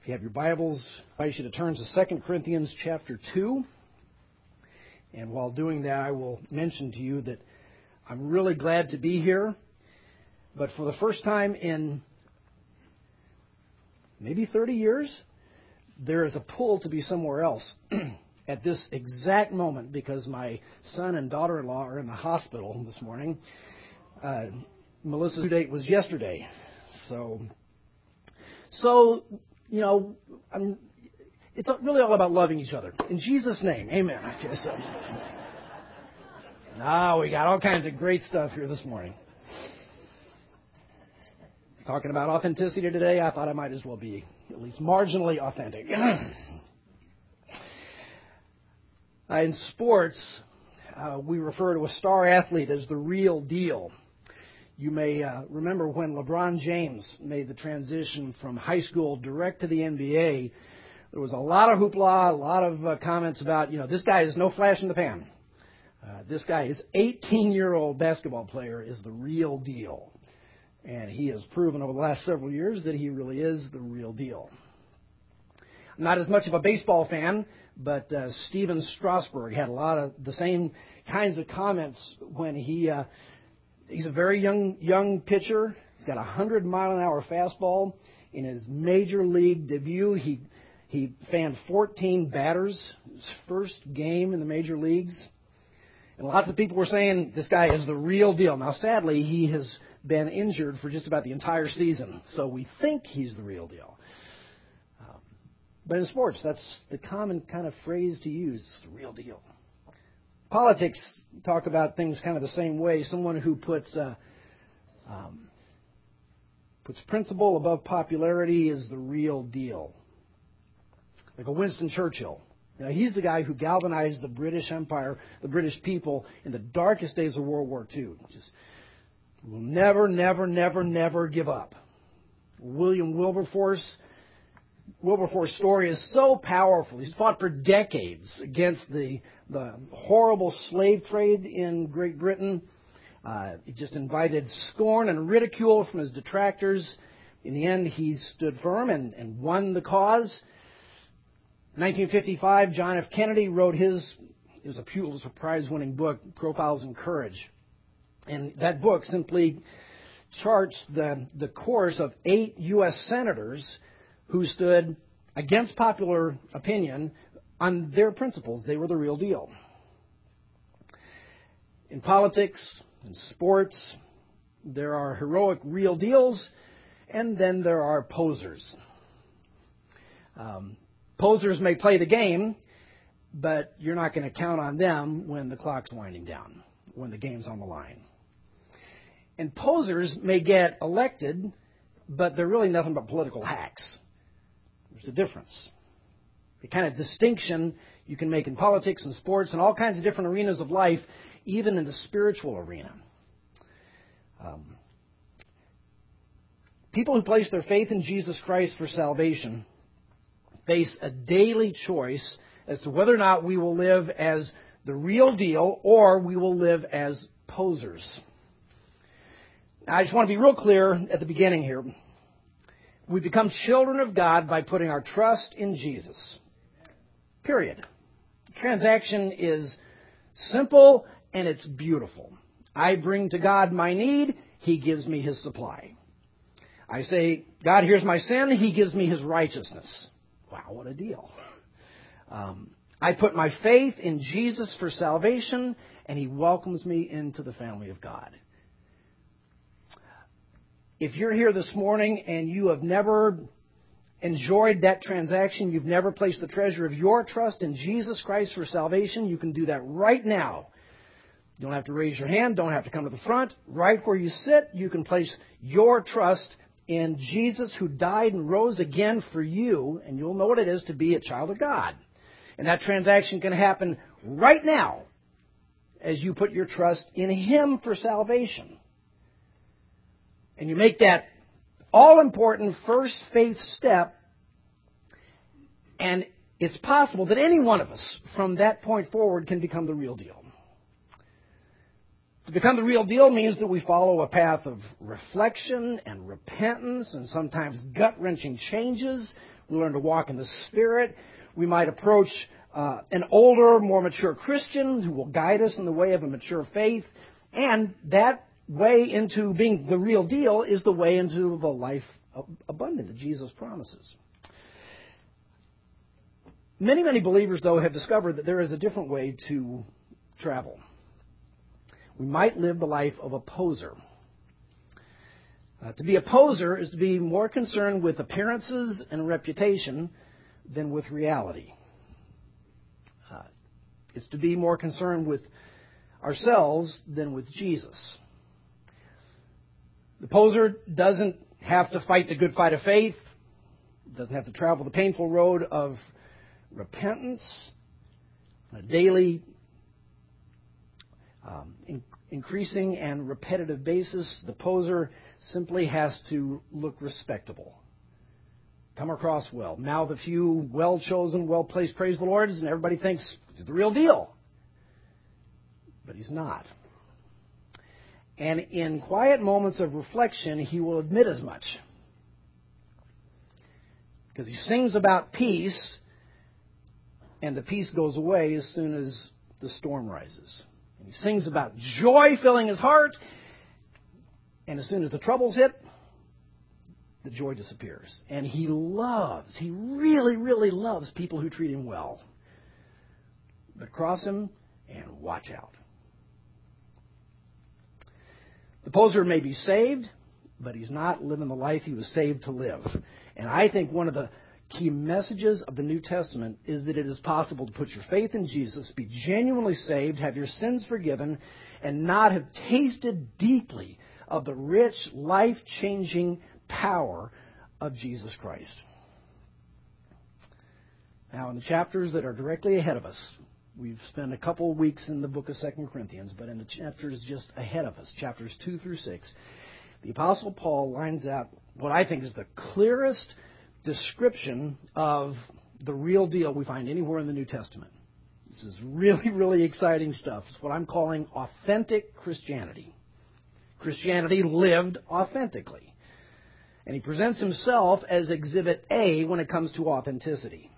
If you have your Bibles, I invite you to turn to 2 Corinthians chapter 2. And while doing that, I will mention to you that I'm really glad to be here. But for the first time in maybe 30 years, there is a pull to be somewhere else at this exact moment because my son and daughter-in-law are in the hospital this morning. Melissa's due date was yesterday. So you know, it's really all about loving each other. In Jesus' name, amen. Okay, so we got all kinds of great stuff here this morning. Talking about authenticity today, I thought I might as well be at least marginally authentic. In sports, we refer to a star athlete as the real deal. You may remember when LeBron James made the transition from high school direct to the NBA, there was a lot of hoopla, a lot of comments about, this guy is no flash in the pan. This guy is 18-year-old basketball player is the real deal. And he has proven over the last several years that he really is the real deal. I'm not as much of a baseball fan, but Steven Strasburg had a lot of the same kinds of comments when he's a very young pitcher. He's got a 100-mile-an-hour fastball. In his major league debut, he fanned 14 batters. His first game in the major leagues. And lots of people were saying this guy is the real deal. Now, sadly, he has been injured for just about the entire season. So we think he's the real deal. But in sports, that's the common kind of phrase to use, the real deal. Politics talk about things kind of the same way. Someone who puts principle above popularity is the real deal. Like a Winston Churchill. He's the guy who galvanized the British Empire, the British people, in the darkest days of World War II. Just will never, never, never, never give up. William Wilberforce's story is so powerful. He's fought for decades against the horrible slave trade in Great Britain. He just invited scorn and ridicule from his detractors. In the end, he stood firm and won the cause. In 1955, John F. Kennedy wrote it was a Pulitzer Prize-winning book, Profiles in Courage. And that book simply charts the course of 8 U.S. senators who stood against popular opinion on their principles. They were the real deal. In politics, in sports, there are heroic real deals, and then there are posers. Posers may play the game, but you're not going to count on them when the clock's winding down, when the game's on the line. And posers may get elected, but they're really nothing but political hacks. There's a difference. The kind of distinction you can make in politics and sports and all kinds of different arenas of life, even in the spiritual arena. People who place their faith in Jesus Christ for salvation face a daily choice as to whether or not we will live as the real deal or we will live as posers. Now, I just want to be real clear at the beginning here. We become children of God by putting our trust in Jesus. Period. The transaction is simple and it's beautiful. I bring to God my need. He gives me His supply. I say, God, here's my sin. He gives me His righteousness. Wow, what a deal. I put my faith in Jesus for salvation, and He welcomes me into the family of God. If you're here this morning and you have never enjoyed that transaction, you've never placed the treasure of your trust in Jesus Christ for salvation, you can do that right now. You don't have to raise your hand, don't have to come to the front. Right where you sit, you can place your trust in Jesus who died and rose again for you, and you'll know what it is to be a child of God. And that transaction can happen right now as you put your trust in Him for salvation. And you make that all-important first faith step, and it's possible that any one of us from that point forward can become the real deal. To become the real deal means that we follow a path of reflection and repentance and sometimes gut-wrenching changes. We learn to walk in the Spirit. We might approach an older, more mature Christian who will guide us in the way of a mature faith. And that way into being the real deal is the way into the life abundant that Jesus promises. Many, many believers, though, have discovered that there is a different way to travel. We might live the life of a poser. To be a poser is to be more concerned with appearances and reputation than with reality. It's to be more concerned with ourselves than with Jesus. The poser doesn't have to fight the good fight of faith, doesn't have to travel the painful road of repentance on a daily, increasing and repetitive basis. The poser simply has to look respectable, come across well, mouth a few well-chosen, well-placed praise the Lord, and everybody thinks he's the real deal. But he's not. And in quiet moments of reflection, he will admit as much. Because he sings about peace, and the peace goes away as soon as the storm rises. And he sings about joy filling his heart, and as soon as the troubles hit, the joy disappears. And he really, really loves people who treat him well. But cross him and watch out. The poser may be saved, but he's not living the life he was saved to live. And I think one of the key messages of the New Testament is that it is possible to put your faith in Jesus, be genuinely saved, have your sins forgiven, and not have tasted deeply of the rich, life-changing power of Jesus Christ. Now, in the chapters that are directly ahead of us, we've spent a couple of weeks in the book of 2 Corinthians, but in the chapters just ahead of us, chapters 2 through 6, the Apostle Paul lines out what I think is the clearest description of the real deal we find anywhere in the New Testament. This is really, really exciting stuff. It's what I'm calling authentic Christianity. Christianity lived authentically. And he presents himself as Exhibit A when it comes to authenticity.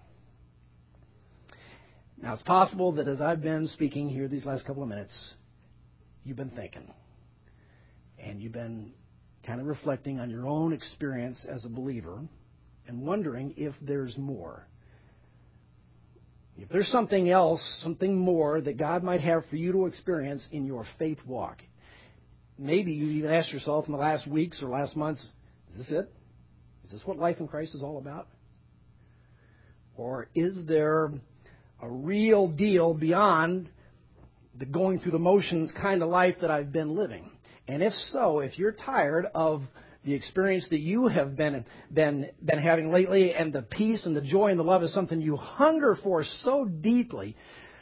Now, it's possible that as I've been speaking here these last couple of minutes, you've been thinking. And you've been kind of reflecting on your own experience as a believer and wondering if there's more. If there's something else, something more that God might have for you to experience in your faith walk. Maybe you even asked yourself in the last weeks or last months, is this it? Is this what life in Christ is all about? Or is there a real deal beyond the going through the motions kind of life that I've been living? And if so, if you're tired of the experience that you have been having lately, and the peace and the joy and the love is something you hunger for so deeply,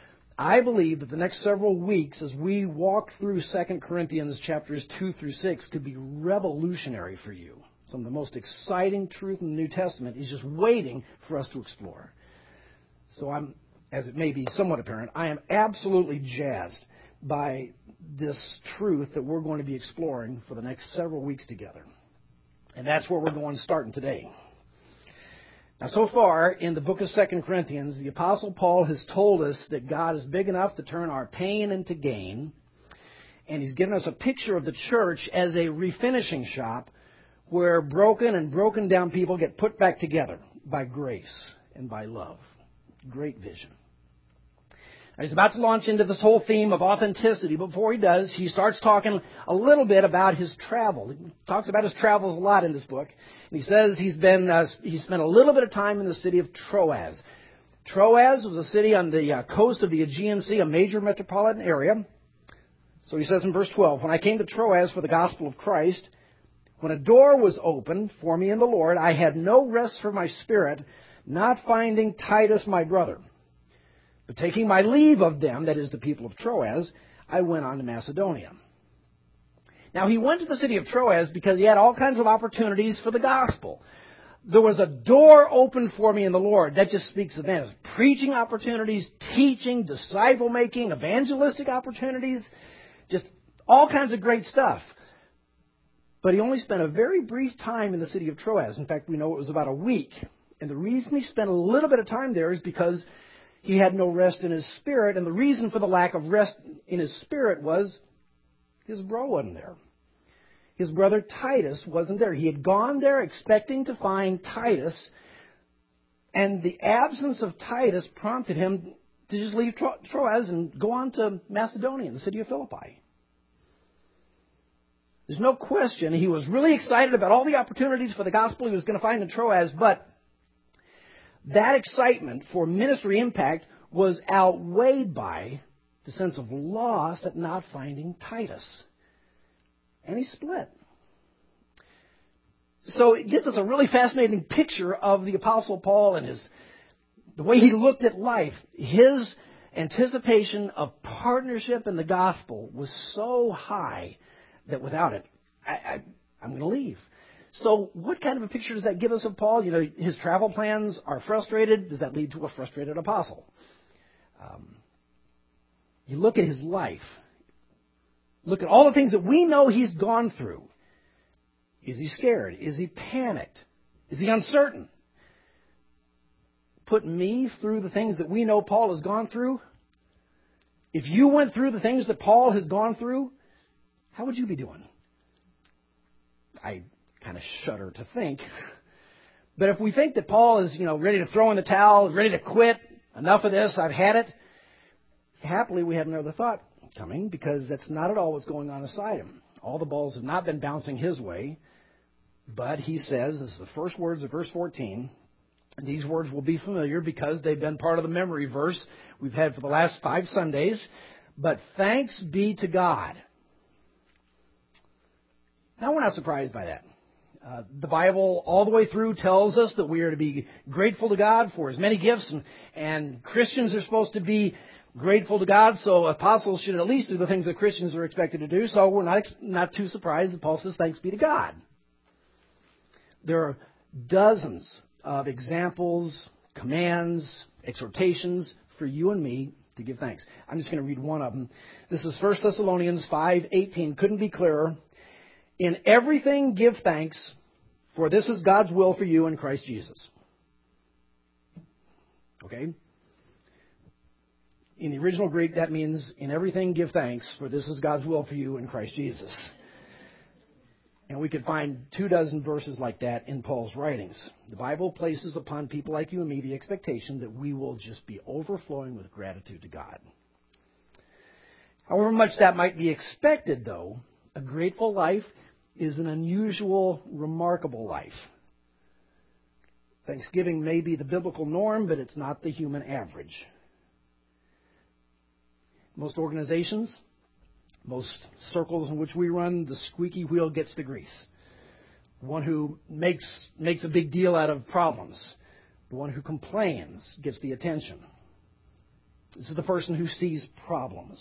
I believe that the next several weeks as we walk through 2 Corinthians chapters 2 through 6 could be revolutionary for you. Some of the most exciting truth in the New Testament is just waiting for us to explore. So as it may be somewhat apparent, I am absolutely jazzed by this truth that we're going to be exploring for the next several weeks together. And that's where we're going starting today. Now, so far in the book of 2 Corinthians, the Apostle Paul has told us that God is big enough to turn our pain into gain. And he's given us a picture of the church as a refinishing shop where broken down people get put back together by grace and by love. Great vision. Now, he's about to launch into this whole theme of authenticity. But before he does, he starts talking a little bit about his travel. He talks about his travels a lot in this book. And he says he spent a little bit of time in the city of Troas. Troas was a city on the coast of the Aegean Sea, a major metropolitan area. So he says in verse 12, when I came to Troas for the gospel of Christ, when a door was opened for me in the Lord, I had no rest for my spirit, not finding Titus my brother. But taking my leave of them, that is the people of Troas, I went on to Macedonia. Now he went to the city of Troas because he had all kinds of opportunities for the gospel. There was a door open for me in the Lord. That just speaks of that. Preaching opportunities, teaching, disciple making, evangelistic opportunities, just all kinds of great stuff. But he only spent a very brief time in the city of Troas. In fact, we know it was about a week. And the reason he spent a little bit of time there is because he had no rest in his spirit. And the reason for the lack of rest in his spirit was his bro wasn't there. His brother Titus wasn't there. He had gone there expecting to find Titus, and the absence of Titus prompted him to just leave Troas and go on to Macedonia, the city of Philippi. There's no question he was really excited about all the opportunities for the gospel he was going to find in Troas, but that excitement for ministry impact was outweighed by the sense of loss at not finding Titus. And he split. So it gives us a really fascinating picture of the Apostle Paul and the way he looked at life. His anticipation of partnership in the gospel was so high that without it, I'm going to leave. So what kind of a picture does that give us of Paul? You know, his travel plans are frustrated. Does that lead to a frustrated apostle? You look at his life. Look at all the things that we know he's gone through. Is he scared? Is he panicked? Is he uncertain? Put me through the things that we know Paul has gone through. If you went through the things that Paul has gone through, how would you be doing? I kind of shudder to think. But if we think that Paul is, ready to throw in the towel, ready to quit, enough of this, I've had it, happily we have another thought coming, because that's not at all what's going on inside him. All the balls have not been bouncing his way, but he says, this is the first words of verse 14, and these words will be familiar because they've been part of the memory verse we've had for the last 5 Sundays, but thanks be to God. Now, we're not surprised by that. The Bible all the way through tells us that we are to be grateful to God for His many gifts, and Christians are supposed to be grateful to God, so apostles should at least do the things that Christians are expected to do, so we're not too surprised that Paul says, thanks be to God. There are dozens of examples, commands, exhortations for you and me to give thanks. I'm just going to read one of them. This is 1 Thessalonians 5:18. Couldn't be clearer. In everything give thanks, for this is God's will for you in Christ Jesus. Okay? In the original Greek, that means, in everything give thanks, for this is God's will for you in Christ Jesus. And we could find 24 verses like that in Paul's writings. The Bible places upon people like you and me the expectation that we will just be overflowing with gratitude to God. However much that might be expected, though, a grateful life is an unusual, remarkable life. Thanksgiving may be the biblical norm, but it's not the human average. Most organizations, most circles in which we run, the squeaky wheel gets the grease. The one who makes a big deal out of problems. The one who complains gets the attention. This is the person who sees problems.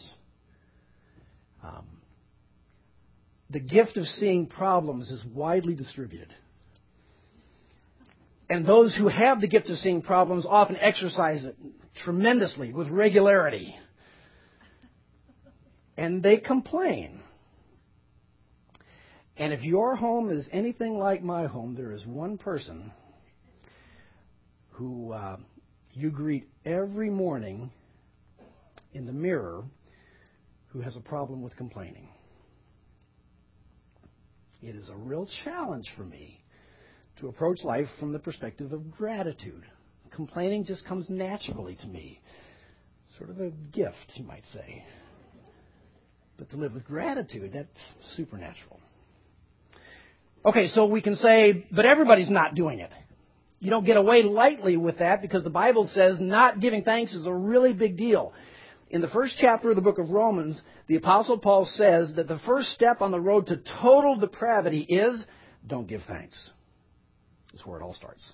The gift of seeing problems is widely distributed. And those who have the gift of seeing problems often exercise it tremendously, with regularity. And they complain. And if your home is anything like my home, there is one person who you greet every morning in the mirror who has a problem with complaining. It is a real challenge for me to approach life from the perspective of gratitude. Complaining just comes naturally to me. Sort of a gift, you might say. But to live with gratitude, that's supernatural. Okay, so we can say, but everybody's not doing it. You don't get away lightly with that, because the Bible says not giving thanks is a really big deal. In the first chapter of the book of Romans, the Apostle Paul says that the first step on the road to total depravity is don't give thanks. That's where it all starts.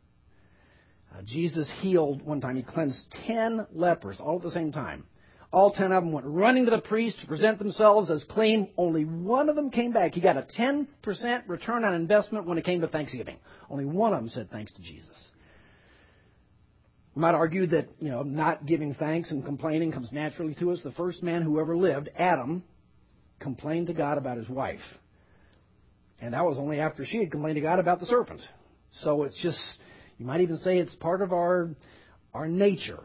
Jesus healed one time. He cleansed 10 lepers all at the same time. All 10 of them went running to the priest to present themselves as clean. Only one of them came back. He got a 10% return on investment when it came to Thanksgiving. Only one of them said thanks to Jesus. You might argue that, not giving thanks and complaining comes naturally to us. The first man who ever lived, Adam, complained to God about his wife. And that was only after she had complained to God about the serpent. So it's just, You might even say it's part of our nature.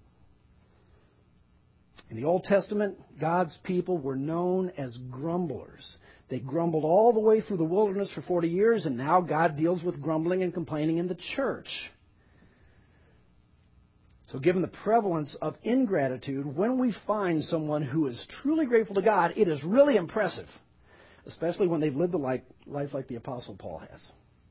In the Old Testament, God's people were known as grumblers. They grumbled all the way through the wilderness for 40 years, and now God deals with grumbling and complaining in the church. So given the prevalence of ingratitude, when we find someone who is truly grateful to God, it is really impressive, especially when they've lived a life like the Apostle Paul has.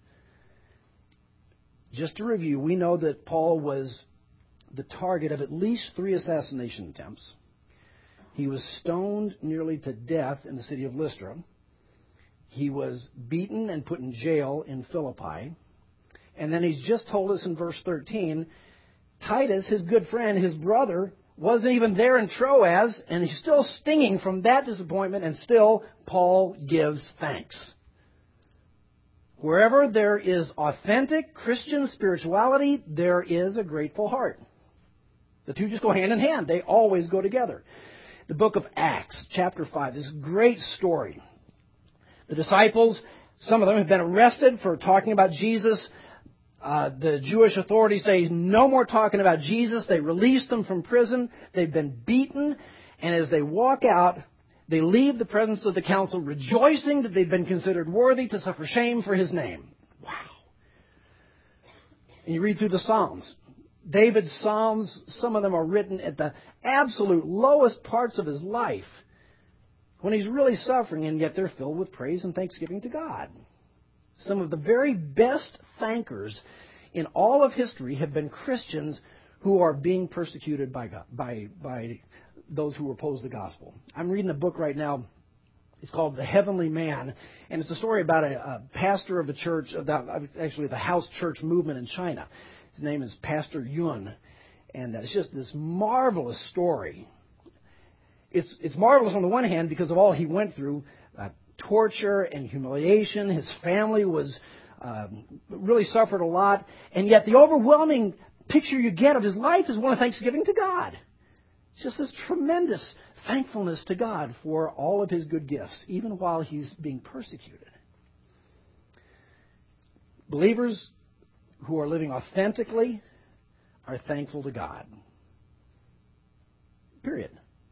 Just to review, we know that Paul was the target of at least 3 assassination attempts. He was stoned nearly to death in the city of Lystra. He was beaten and put in jail in Philippi. And then he's just told us in verse 13, Titus, his good friend, his brother, wasn't even there in Troas, and he's still stinging from that disappointment, and still Paul gives thanks. Wherever there is authentic Christian spirituality, there is a grateful heart. The two just go hand in hand. They always go together. The book of Acts, chapter 5, this great story. The disciples, some of them have been arrested for talking about Jesus. The Jewish authorities say no more talking about Jesus. They released them from prison. They've been beaten. And as they walk out, they leave the presence of the council rejoicing that they've been considered worthy to suffer shame for his name. Wow. And you read through the Psalms. David's Psalms, some of them are written at the absolute lowest parts of his life, when he's really suffering, and yet they're filled with praise and thanksgiving to God. Some of the very best thankers in all of history have been Christians who are being persecuted by God, by those who oppose the gospel. I'm reading a book right now. It's called The Heavenly Man, and it's a story about a pastor of a church, actually the house church movement in China. His name is Pastor Yun, and it's just this marvelous story. It's marvelous on the one hand because of all he went through, torture and humiliation. His family was really suffered a lot, and yet the overwhelming picture you get of his life is one of thanksgiving to God. It's just this tremendous thankfulness to God for all of his good gifts, even while he's being persecuted. Believers who are living authentically are thankful to God. Period.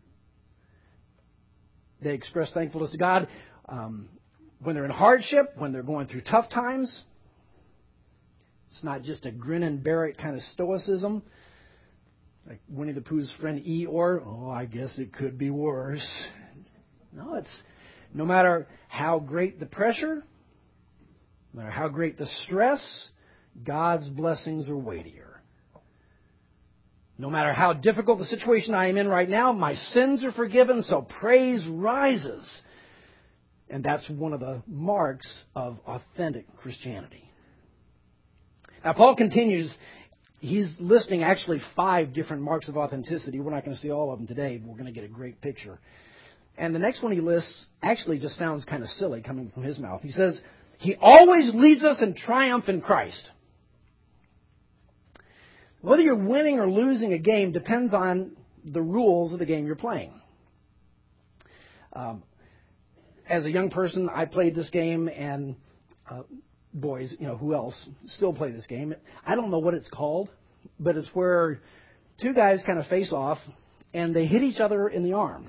They express thankfulness to God when they're in hardship, when they're going through tough times. It's not just a grin and bear it kind of stoicism, like Winnie the Pooh's friend Eeyore. Oh, I guess it could be worse. No, it's no matter how great the pressure, no matter how great the stress, God's blessings are weightier. No matter how difficult the situation I am in right now, my sins are forgiven, so praise rises. And that's one of the marks of authentic Christianity. Now, Paul continues. He's listing actually 5 different marks of authenticity. We're not going to see all of them today, but we're going to get a great picture. And the next one he lists actually just sounds kind of silly coming from his mouth. He says, he always leads us in triumph in Christ. Whether you're winning or losing a game depends on the rules of the game you're playing. As a young person, I played this game, and boys, who else still play this game? I don't know what it's called, but it's where 2 guys kind of face off, and they hit each other in the arm.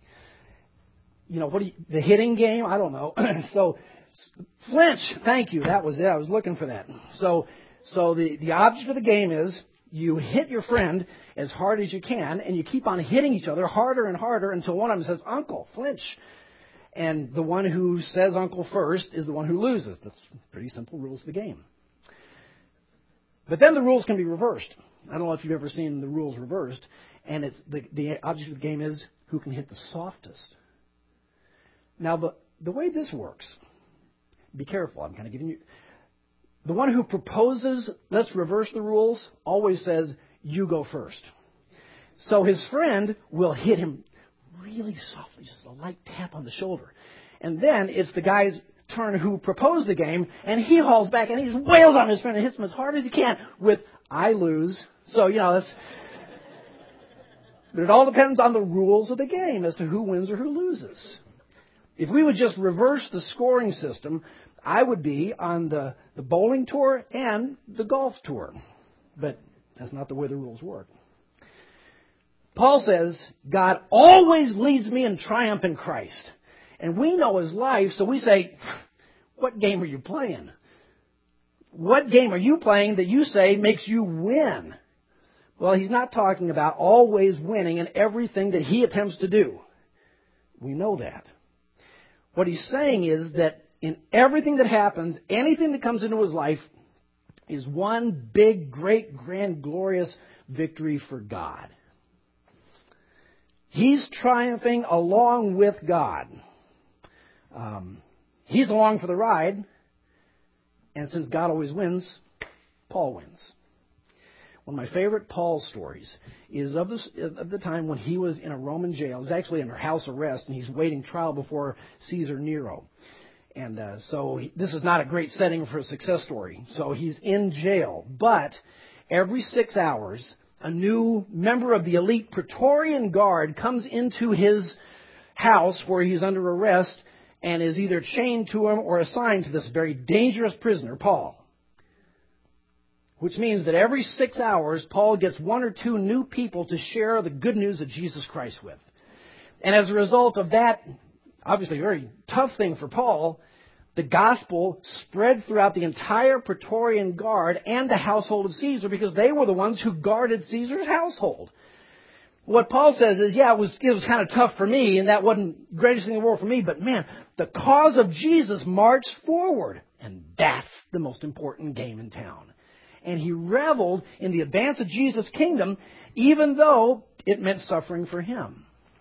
The hitting game? I don't know. So, flinch. Thank you. That was it. I was looking for that. So the object of the game is you hit your friend as hard as you can, and you keep on hitting each other harder and harder until one of them says, "Uncle, flinch." And the one who says uncle first is the one who loses. That's pretty simple rules of the game. But then the rules can be reversed. I don't know if you've ever seen the rules reversed. And it's the object of the game is who can hit the softest. Now, the way this works, be careful. I'm kind of giving you... The one who proposes, let's reverse the rules, always says, you go first. So his friend will hit him really softly, just a light tap on the shoulder. And then it's the guy's turn who proposed the game, and he hauls back and he just wails on his friend and hits him as hard as he can with, I lose. So, that's... But it all depends on the rules of the game as to who wins or who loses. If we would just reverse the scoring system, I would be on the bowling tour and the golf tour. But that's not the way the rules work. Paul says, God always leads me in triumph in Christ. And we know his life, so we say, what game are you playing? What game are you playing that you say makes you win? Well, he's not talking about always winning in everything that he attempts to do. We know that. What he's saying is that in everything that happens, anything that comes into his life is one big, great, grand, glorious victory for God. He's triumphing along with God. He's along for the ride. And since God always wins, Paul wins. One of my favorite Paul stories is of the time when he was in a Roman jail. He was actually under house arrest, and he's waiting trial before Caesar Nero. And so this is not a great setting for a success story. So he's in jail. But every 6 hours, a new member of the elite Praetorian Guard comes into his house where he's under arrest and is either chained to him or assigned to this very dangerous prisoner, Paul. Which means that every 6 hours, Paul gets one or two new people to share the good news of Jesus Christ with. And as a result of that, obviously very tough thing for Paul, the gospel spread throughout the entire Praetorian Guard and the household of Caesar because they were the ones who guarded Caesar's household. What Paul says is, yeah, it was kind of tough for me, and that wasn't the greatest thing in the world for me, but man, the cause of Jesus marched forward. And that's the most important game in town. And he reveled in the advance of Jesus' kingdom, even though it meant suffering for him.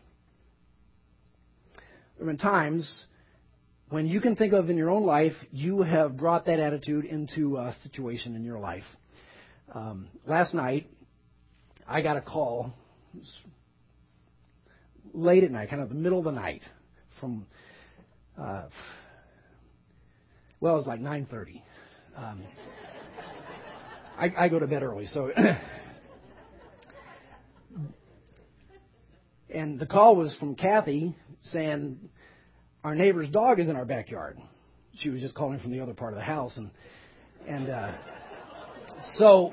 There have been times when you can think of in your own life, you have brought that attitude into a situation in your life. Last night, I got a call late at night, kind of the middle of the night, from, it was like 9:30. I go to bed early, so... And the call was from Kathy saying, our neighbor's dog is in our backyard. She was just calling from the other part of the house. So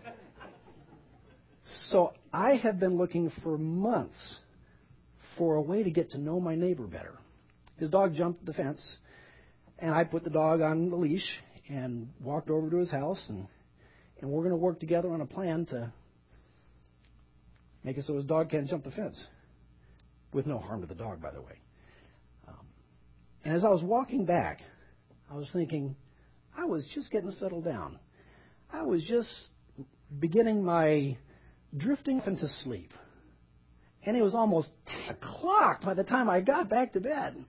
I have been looking for months for a way to get to know my neighbor better. His dog jumped the fence, and I put the dog on the leash and walked over to his house, and we're going to work together on a plan to make it so his dog can't jump the fence. With no harm to the dog, by the way. And as I was walking back, I was thinking, I was just getting settled down. I was just beginning my drifting into sleep. And it was almost 10 o'clock by the time I got back to bed.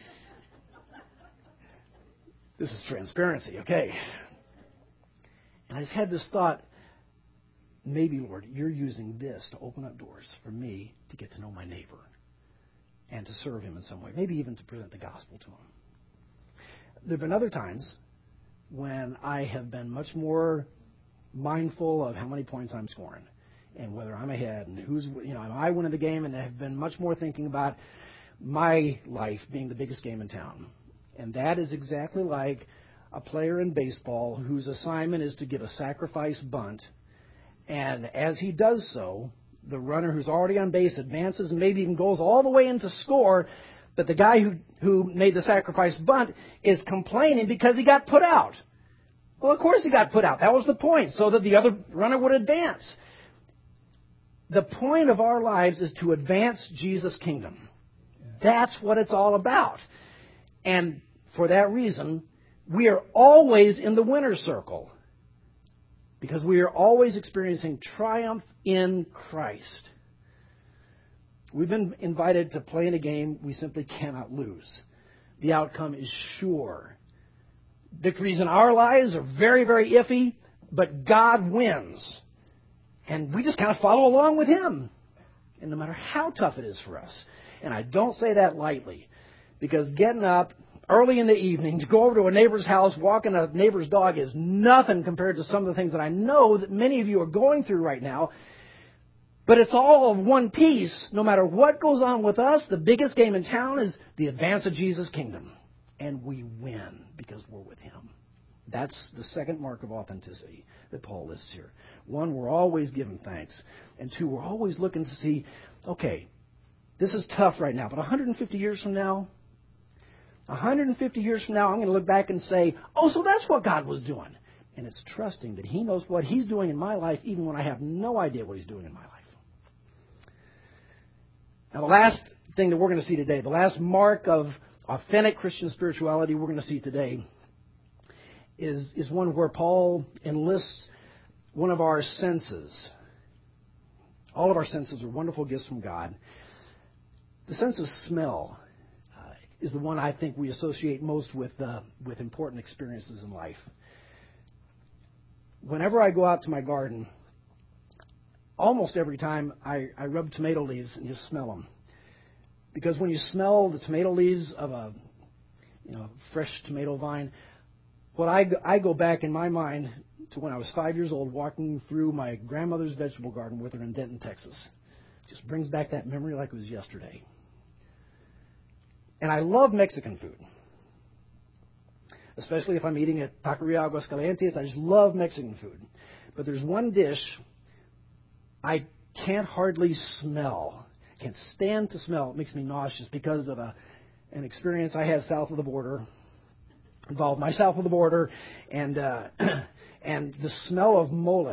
This is transparency, okay? And I just had this thought, maybe, Lord, you're using this to open up doors for me to get to know my neighbor and to serve him in some way, maybe even to present the gospel to him. There have been other times when I have been much more mindful of how many points I'm scoring and whether I'm ahead and am I winning the game, and have been much more thinking about my life being the biggest game in town. And that is exactly like a player in baseball whose assignment is to give a sacrifice bunt, and as he does so, the runner who's already on base advances and maybe even goes all the way into score, but the guy who made the sacrifice bunt is complaining because he got put out. Well, of course he got put out. That was the point, so that the other runner would advance. The point of our lives is to advance Jesus' kingdom. That's what it's all about. And for that reason, we are always in the winner's circle, because we are always experiencing triumph in Christ. We've been invited to play in a game we simply cannot lose. The outcome is sure. Victories in our lives are very, very iffy, but God wins. And we just kind of follow along with Him. And no matter how tough it is for us. And I don't say that lightly, because getting up early in the evening to go over to a neighbor's house, walking a neighbor's dog is nothing compared to some of the things that I know that many of you are going through right now. But it's all of one piece. No matter what goes on with us, the biggest game in town is the advance of Jesus' kingdom. and we win because we're with Him. That's the second mark of authenticity that Paul lists here. One, we're always giving thanks. And two, we're always looking to see, okay, this is tough right now, but 150 years from now, I'm going to look back and say, oh, so that's what God was doing. And it's trusting that He knows what He's doing in my life, even when I have no idea what He's doing in my life. Now, the last thing that we're going to see today, the last mark of authentic Christian spirituality we're going to see today is one where Paul enlists one of our senses. All of our senses are wonderful gifts from God. The sense of smell is the one I think we associate most with important experiences in life. Whenever I go out to my garden, almost every time I rub tomato leaves and just smell them. Because when you smell the tomato leaves of a fresh tomato vine, I go back in my mind to when I was 5 years old walking through my grandmother's vegetable garden with her in Denton, Texas. Just brings back that memory like it was yesterday. And I love Mexican food. Especially if I'm eating at Taqueria Aguascalientes. I just love Mexican food. But there's one dish I can't hardly smell. I can't stand to smell. It makes me nauseous because of an experience I had south of the border. Involved my south of the border, and the smell of mole.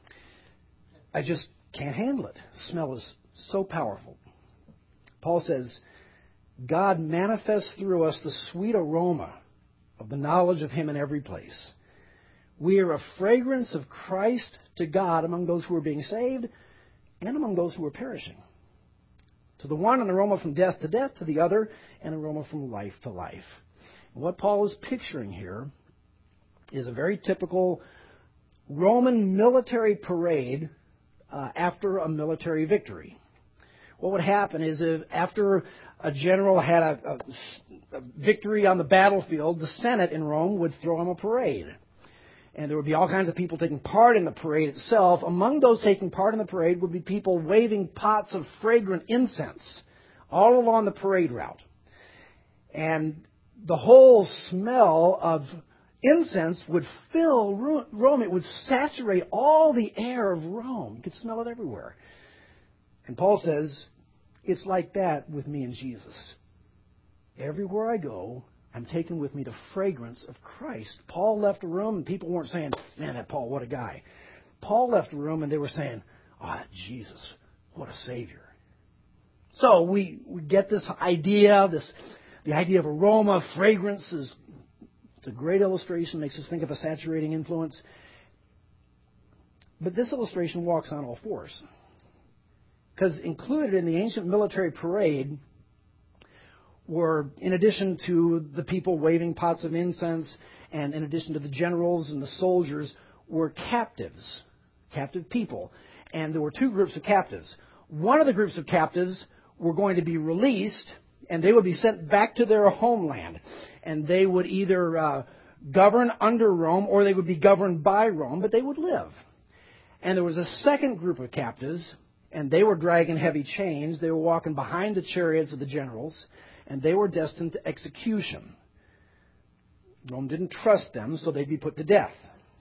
I just can't handle it. The smell is so powerful. Paul says, God manifests through us the sweet aroma of the knowledge of Him in every place. We are a fragrance of Christ to God among those who are being saved and among those who are perishing. To the one, an aroma from death to death. To the other, an aroma from life to life. And what Paul is picturing here is a very typical Roman military parade after a military victory. What would happen is if after a general had a victory on the battlefield, the Senate in Rome would throw him a parade. And there would be all kinds of people taking part in the parade itself. Among those taking part in the parade would be people waving pots of fragrant incense all along the parade route. And the whole smell of incense would fill Rome. It would saturate all the air of Rome. You could smell it everywhere. And Paul says, it's like that with me and Jesus. Everywhere I go, I'm taking with me the fragrance of Christ. Paul left a room and people weren't saying, man, that Paul, what a guy. Paul left the room and they were saying, Jesus, what a Savior. So we get this idea, the idea of aroma, fragrance it's a great illustration, makes us think of a saturating influence. But this illustration walks on all fours. Because included in the ancient military parade were, in addition to the people waving pots of incense, and in addition to the generals and the soldiers, were captives, captive people. And there were two groups of captives. One of the groups of captives were going to be released, and they would be sent back to their homeland. And they would either govern under Rome or they would be governed by Rome, but they would live. And there was a second group of captives, and they were dragging heavy chains. They were walking behind the chariots of the generals, and they were destined to execution. Rome didn't trust them, so they'd be put to death.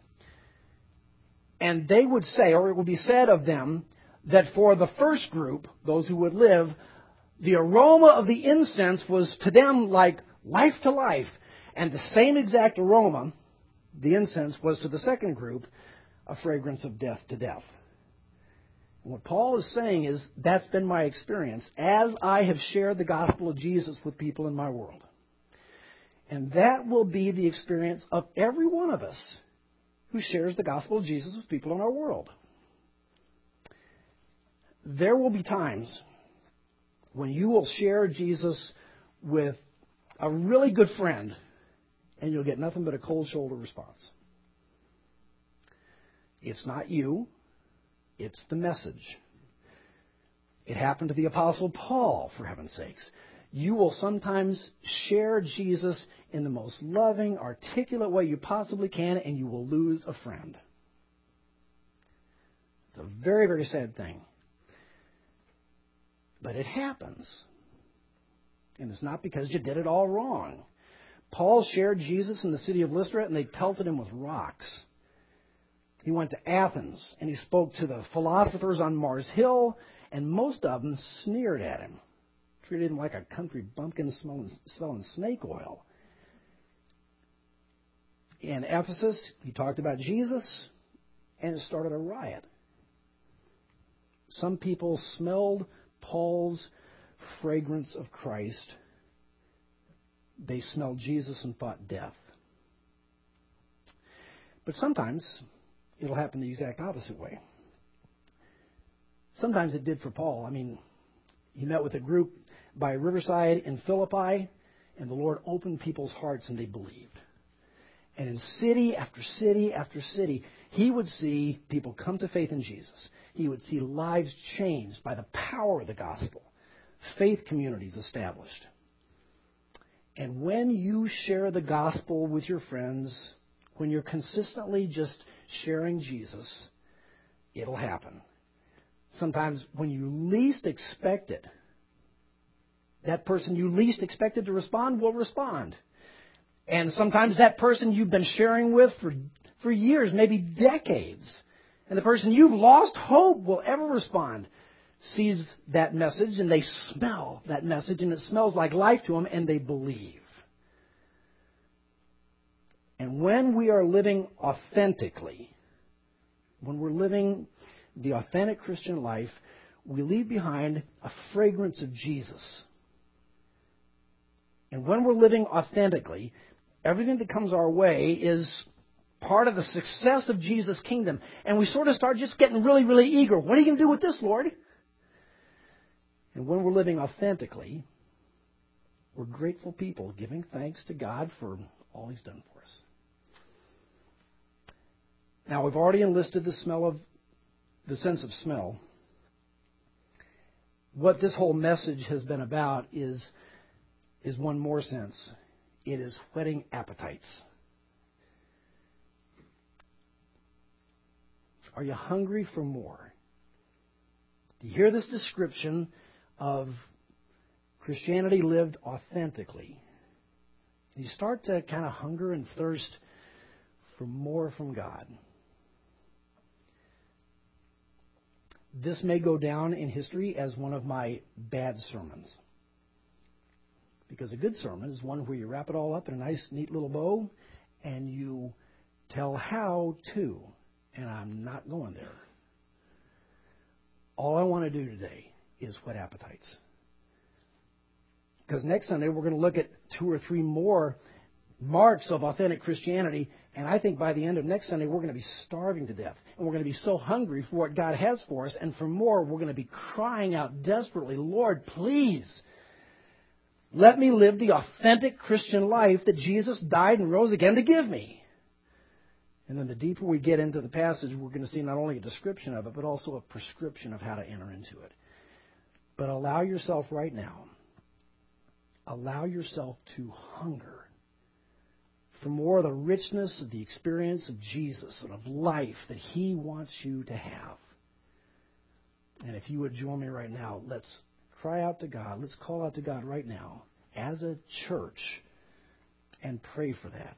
And they would say, or it would be said of them, that for the first group, those who would live, the aroma of the incense was to them like life to life. And the same exact aroma, the incense, was to the second group, a fragrance of death to death. And what Paul is saying is, that's been my experience as I have shared the gospel of Jesus with people in my world. And that will be the experience of every one of us who shares the gospel of Jesus with people in our world. There will be times when you will share Jesus with a really good friend and you'll get nothing but a cold shoulder response. It's not you. It's the message. It happened to the Apostle Paul, for heaven's sakes. You will sometimes share Jesus in the most loving, articulate way you possibly can, and you will lose a friend. It's a very, very sad thing. But it happens. And it's not because you did it all wrong. Paul shared Jesus in the city of Lystra, and they pelted him with rocks. He went to Athens, and he spoke to the philosophers on Mars Hill, and most of them sneered at him, treated him like a country bumpkin selling snake oil. In Ephesus, he talked about Jesus, and it started a riot. Some people smelled Paul's fragrance of Christ. They smelled Jesus and thought death. But sometimes it'll happen the exact opposite way. Sometimes it did for Paul. I mean, he met with a group by Riverside in Philippi, and the Lord opened people's hearts and they believed. And in city after city after city, he would see people come to faith in Jesus. He would see lives changed by the power of the gospel, faith communities established. And when you share the gospel with your friends, when you're consistently just sharing Jesus, it'll happen. Sometimes when you least expect it, that person you least expected to respond will respond. And sometimes that person you've been sharing with for years, maybe decades, and the person you've lost hope will ever respond, sees that message and they smell that message and it smells like life to them and they believe. And when we are living authentically, when we're living the authentic Christian life, we leave behind a fragrance of Jesus. And when we're living authentically, everything that comes our way is part of the success of Jesus' kingdom. And we sort of start just getting really, really eager. What are you going to do with this, Lord? And when we're living authentically, we're grateful people giving thanks to God for all He's done for us. Now, we've already enlisted the sense of smell. What this whole message has been about is one more sense. It is whetting appetites. Are you hungry for more? Do you hear this description of Christianity lived authentically? You start to kind of hunger and thirst for more from God. This may go down in history as one of my bad sermons. Because a good sermon is one where you wrap it all up in a nice, neat little bow and you tell how to. And I'm not going there. All I want to do today is whet appetites. Because next Sunday we're going to look at 2 or 3 more marks of authentic Christianity. And I think by the end of next Sunday we're going to be starving to death. And we're going to be so hungry for what God has for us. And for more, we're going to be crying out desperately, Lord, please, let me live the authentic Christian life that Jesus died and rose again to give me. And then the deeper we get into the passage, we're going to see not only a description of it, but also a prescription of how to enter into it. But allow yourself right now, allow yourself to hunger for more of the richness of the experience of Jesus and of life that He wants you to have. And if you would join me right now, let's cry out to God. Let's call out to God right now as a church and pray for that.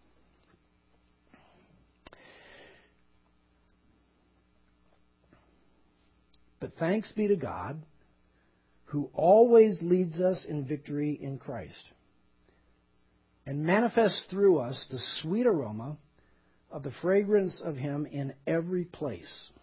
But thanks be to God, who always leads us in victory in Christ and manifests through us the sweet aroma of the fragrance of Him in every place.